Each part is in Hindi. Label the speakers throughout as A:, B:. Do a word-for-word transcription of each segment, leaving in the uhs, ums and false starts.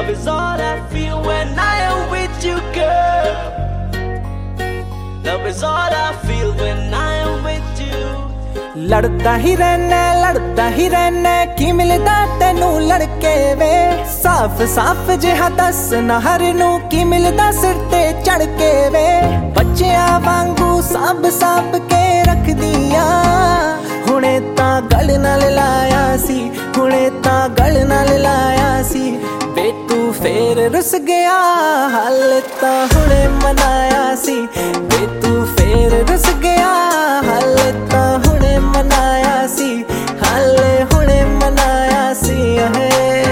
A: Love is all I feel when I am with you, girl. Love is all I feel when I am with you.
B: लड़ता ही रहना लड़ता ही रहना की मिलदा तेनू लड़के वे साफ साफ जिहा दस ना हर नू की मिलदा सिर ते चढ़ के वे बच्चियां वांगू साब साब के रख दिया हुणे ता गल नाल लाया सी हुणे ता गल नाल लाया सी वे तू फेर रुस गया हाल ता हुणे मनाया सी वे तू फेर रुस गया हाल ता हुणे मनाया सी हाल हुणे मनाया सी है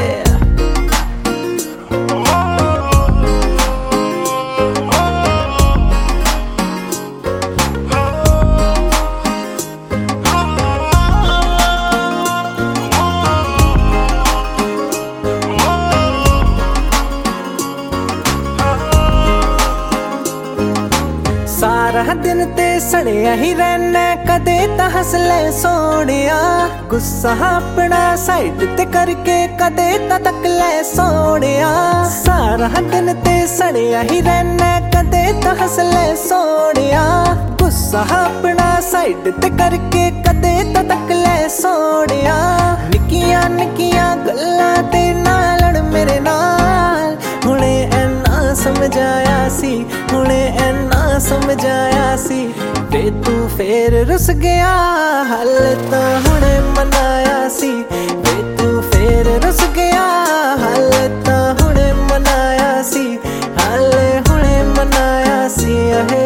B: सारा दिन ते सड़िया ही रहना कदे ता हस ले सोनिया गुस्सा अपना साइड ते करके कदे ता तक ले सोनिया सारा दिन ते सड़िया ही रहना कदे ता हस ले सोनिया गुस्सा अपना साइड ते करके कदे ता तक ले सोनिया निकिया निकिया गल्लां ते ना लड़ मेरे नाल हुणे ऐना समझाया सी हुणे ऐना समझाया सी वे तू फेर रुस गया हाल तो हुणे मनाया सी वे तू फेर रुस गया हाल तो हुणे मनाया सी हाल हुणे मनाया सी है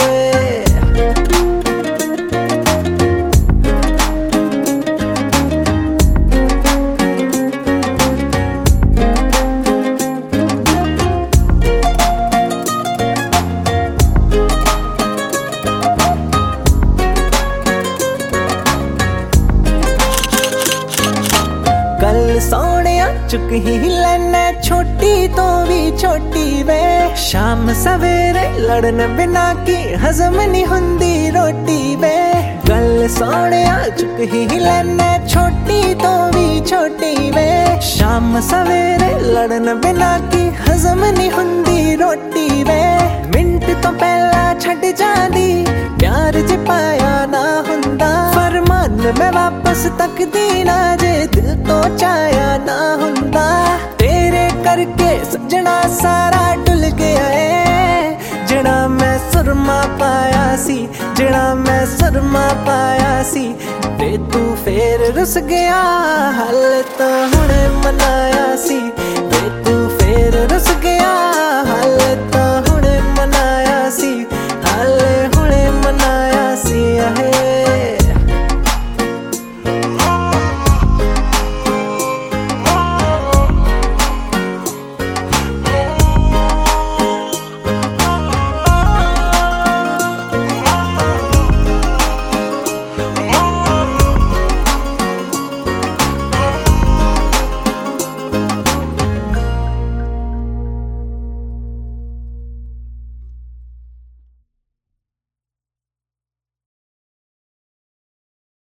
B: गल सोनिया चुक ही लेना छोटी तो भी छोटी वे शाम सवेरे लड़न बिना की हजम नहीं हुंदी रोटी वे गल सोनिया चुक ही लेना छोटी तो भी छोटी वे शाम सवेरे लड़न बिना की हजम नहीं हुंदी रोटी वे मिंट तो पहला छड़ जांदी प्यार ज पाया ना हुंदा फरमान में वापस तक दीना जे दिल तो चाया ना हुंदा तेरे करके सजना सारा डुल गया है जिना मैं सुरमा पाया सी जिना मैं सुरमा पाया सी वे तू फेर रुस गया हाल तो हुणे मनाया सी वे